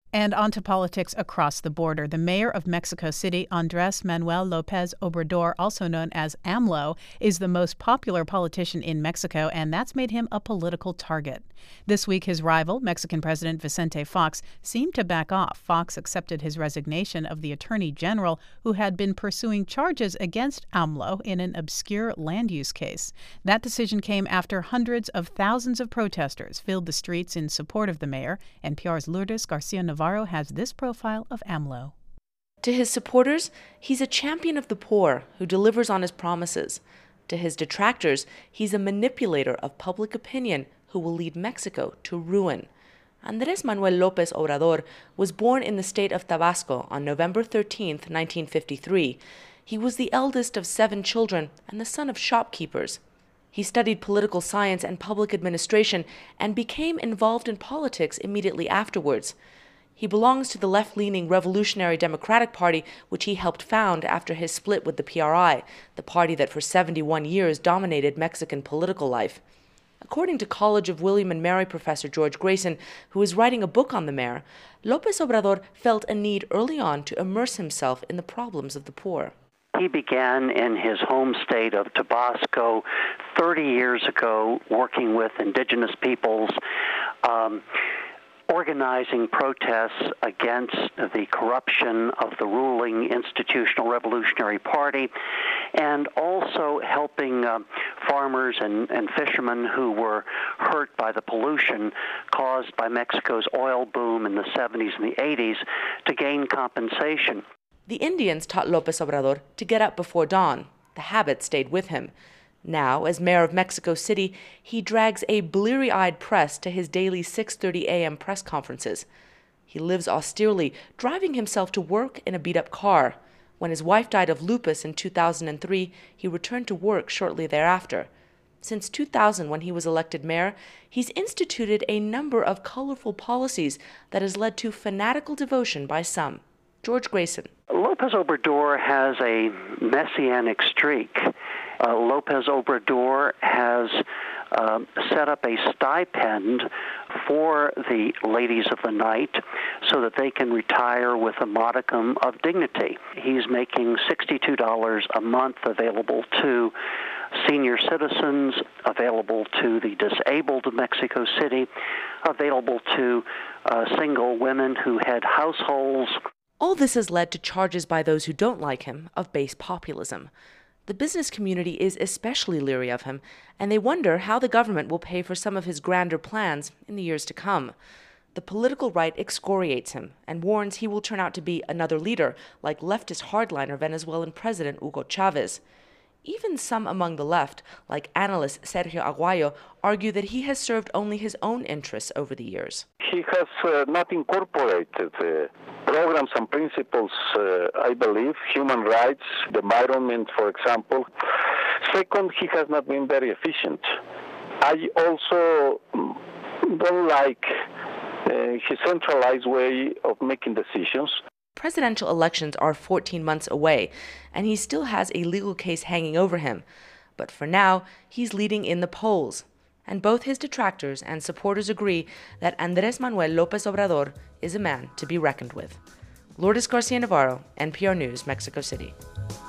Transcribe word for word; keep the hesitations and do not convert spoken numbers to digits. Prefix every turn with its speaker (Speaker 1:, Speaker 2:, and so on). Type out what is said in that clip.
Speaker 1: And on to politics across the border. The mayor of Mexico City, Andrés Manuel López Obrador, also known as AMLO, is the most popular politician in Mexico, and that's made him a political target. This week, his rival, Mexican President Vicente Fox, seemed to back off. Fox accepted his resignation of the attorney general who had been pursuing charges against AMLO in an obscure land use case. That decision came after hundreds of thousands of protesters filled the streets in support of the mayor. N P R's Lourdes Garcia-Navarro Navarro has this profile of AMLO.
Speaker 2: To his supporters, he's a champion of the poor who delivers on his promises. To his detractors, he's a manipulator of public opinion who will lead Mexico to ruin. Andrés Manuel López Obrador was born in the state of Tabasco on November thirteenth, nineteen fifty-three. He was the eldest of seven children and the son of shopkeepers. He studied political science and public administration and became involved in politics immediately afterwards. He belongs to the left-leaning Revolutionary Democratic Party, which he helped found after his split with the P R I, the party that for seventy-one years dominated Mexican political life. According to College of William and Mary professor George Grayson, who is writing a book on the mayor, López Obrador felt a need early on to immerse himself in the problems of the poor.
Speaker 3: He began in his home state of Tabasco thirty years ago, working with indigenous peoples, um, organizing protests against the corruption of the ruling Institutional Revolutionary Party, and also helping uh, farmers and, and fishermen who were hurt by the pollution caused by Mexico's oil boom in the seventies and the eighties to gain compensation.
Speaker 2: The Indians taught López Obrador to get up before dawn. The habit stayed with him. Now, as mayor of Mexico City, he drags a bleary-eyed press to his daily six thirty a.m. press conferences. He lives austerely, driving himself to work in a beat-up car. When his wife died of lupus in two thousand three, he returned to work shortly thereafter. Since two thousand, when he was elected mayor, he's instituted a number of colorful policies that has led to fanatical devotion by some. George Grayson.
Speaker 3: López Obrador has a messianic streak. Uh, López Obrador has uh, set up a stipend for the ladies of the night so that they can retire with a modicum of dignity. He's making sixty-two dollars a month available to senior citizens, available to the disabled of Mexico City, available to uh, single women who head households.
Speaker 2: All this has led to charges by those who don't like him of base populism. The business community is especially leery of him, and they wonder how the government will pay for some of his grander plans in the years to come. The political right excoriates him and warns he will turn out to be another leader, like leftist hardliner Venezuelan President Hugo Chavez. Even some among the left, like analyst Sergio Aguayo, argue that he has served only his own interests over the years.
Speaker 4: He has uh, not incorporated uh, programs and principles, uh, I believe, human rights, the environment, for example. Second, he has not been very efficient. I also don't like uh, his centralized way of making decisions.
Speaker 2: Presidential elections are fourteen months away, and he still has a legal case hanging over him. But for now, he's leading in the polls. And both his detractors and supporters agree that Andrés Manuel López Obrador is a man to be reckoned with. Lourdes Garcia-Navarro, N P R News, Mexico City.